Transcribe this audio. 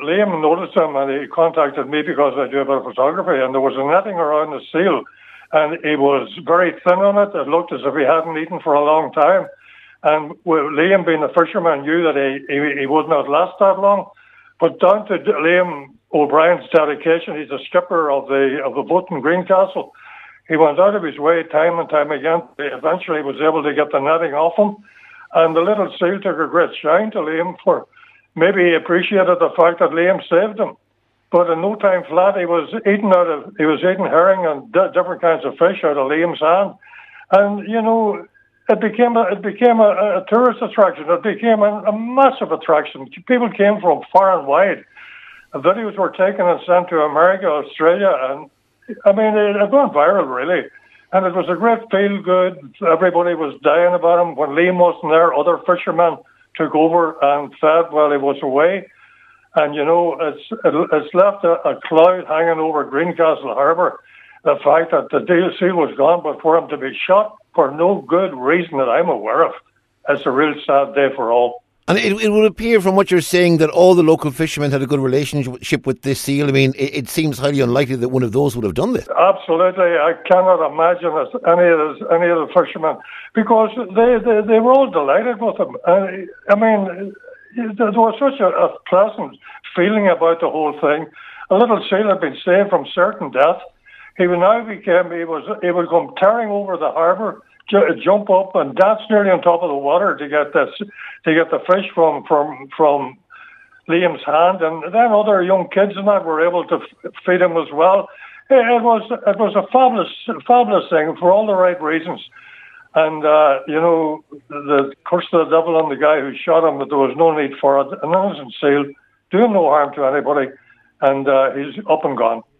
Liam noticed him and he contacted me because I do a bit of photography, and there was a netting around the seal and he was very thin on it. It looked as if he hadn't eaten for a long time. And Liam, being a fisherman, knew that he would not last that long. But down to Liam O'Brien's dedication, he's a skipper of the boat in Greencastle. He went out of his way time and time again. He eventually was able to get the netting off him. And the little seal took a great shine to Liam for maybe he appreciated the fact that Liam saved him. But in no time flat, he was eating herring and different kinds of fish out of Liam's hand. And, you know, it became a tourist attraction. It became a massive attraction. People came from far and wide. Videos were taken and sent to America, Australia, and I mean, it went viral, really. And it was a great feel-good. Everybody was dying about him. When Liam wasn't there, other fishermen took over and fed while he was away. And, you know, it's left a cloud hanging over Greencastle Harbour. The fact that the seal was gone, but for him to be shot for no good reason that I'm aware of, it's a real sad day for all. And it would appear from what you're saying that all the local fishermen had a good relationship with this seal. I mean, it seems highly unlikely that one of those would have done this. Absolutely. I cannot imagine any of the fishermen, because they were all delighted with him. I mean, there was such a pleasant feeling about the whole thing. A little seal had been saved from certain death. He would come tearing over the harbour, jump up and dance nearly on top of the water to get the fish from Liam's hand, and then other young kids and that were able to feed him as well. It was a fabulous thing for all the right reasons. And you know, the curse of the devil on the guy who shot him, but there was no need for it. An innocent seal, doing no harm to anybody, and he's up and gone.